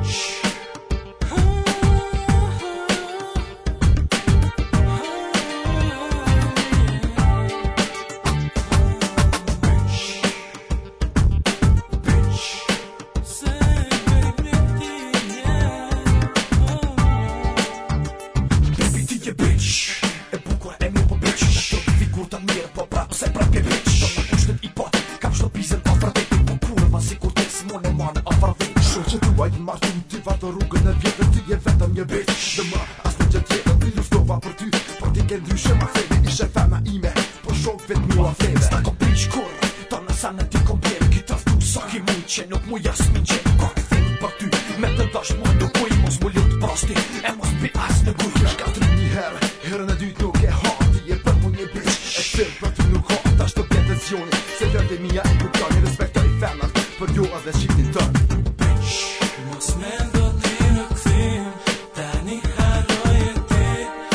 Që tu ajtë martu ti vartë rrugën e vjetër ti je vetëm një bitch Dhe më asë në gjë tjetër ti luftoha për ty Por ti ke ndryshe ma theve ishe fema ime Por shok vet mua theve S'ta kom prish kur Ta nësa në ti kom bjerë Ki tëftu sa ki mujt që nuk mu jasmin që Ka këthim për ty Me të dash mu nuk uj Mos mu lut prosti E mos bi as në guj Shkatrim një herë Herën e dytë nuk e ha Ti je për mu një bitch E shtir për ty nuk ha Ta shto pjetëzioni Se vërde mija e kuptoni Respektoj femnat Për jo edhe shqiptin tënë Mos me ndodhi në këthim Tani harroje ti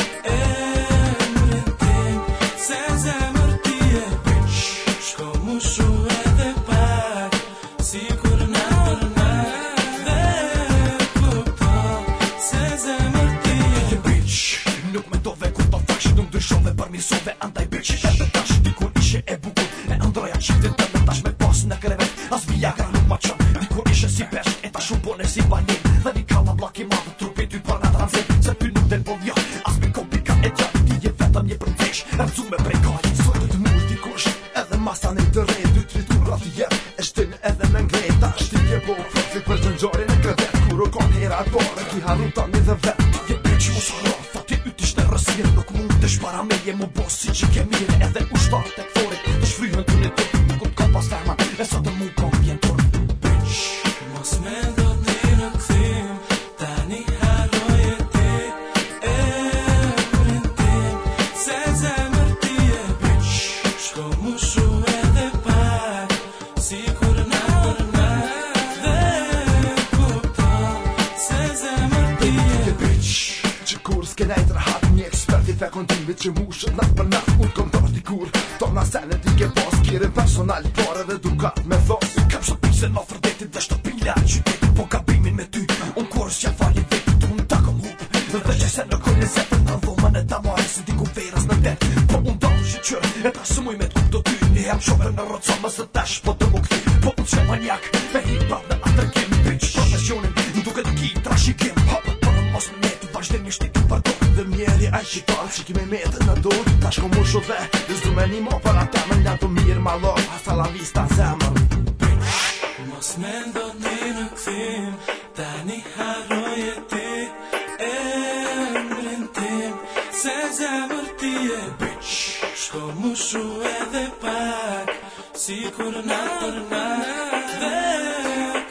emrin tim Se zemër ti e bitch Shko mu shu edhe pak Si kur na për na Dhe kupto Se zemër ti e bitch Nuk me dove kur të fash Nuk dryshove për mirësove Andaj bitch edhe tash Dikur ishe e bukur E ndroja qiftin të me tash me pas në krevet As viagra nuk ma qëm Dikur ishe si peshk E tash u bone si banin Dhe një kalla blak i madhë Trupi ty për në transit Se ty nuk del po vjo As me komplika e gjatë Ti je vetëm një përvesh Rëmzu me prej kaj Sojtë të mund t'i kush Edhe masa në të rejt Dy tritur rati jet E shtin edhe me ngrejt Ta shtin je bo Profit për të nxori në krevet Kur o kon hera e pare Ki harun tani dhe vet Ti je bitch mos harro Fa ti ytisht e rësirë Nuk mund të shpara me je mu bos si që ke mire Edhe u shtar të këforit Të shfryhën të një tërë Nuk të ka pas ferman E sa të mu kom vjen tërë Mos me ndodhi në këthim Tani harroje ti emrin tim Se zemër ti e bitch Shko mu shu edhe pak Si kur na për na Dhe kupto Se zemër ti e bitch Që kur s'ke nejt rahat Një ekspert i fekontimit Që mushët natë për natë Unë kom tërë dikur Tona senet ti ke pas Kirin personal Por edhe dukat me thos Kam shopise në fërdetit Dhe shtopila qytetit Po gabimin me ty Unë kur s'ja fali vetit Unë ta kom hup Dhe që se në kojnë zetër Në dhomën e ta marë Se di ku verës në det Po unë dalë që qërë E ta së muj me t'kup do ty Një hem shofer në rotësa Më së tash po të më këthi Po unë që manjak Me hip hop dhe atërkim Bitch profesionin Në duke të ki trashikim Hopët për në mos me metu Vazhdimisht i të përdoj Dhe mjeri aj qitar Që ki me metë në do Tash ko mu shu dhe Dhe zdu me një mo për ata Me nga të mirë malo Hasta la vista zemër Mos me ndodhi në këthim Tani harroje ti emrin tim Se zemër ti e bitch Shko mu shu edhe pak Si kur na për na Dhe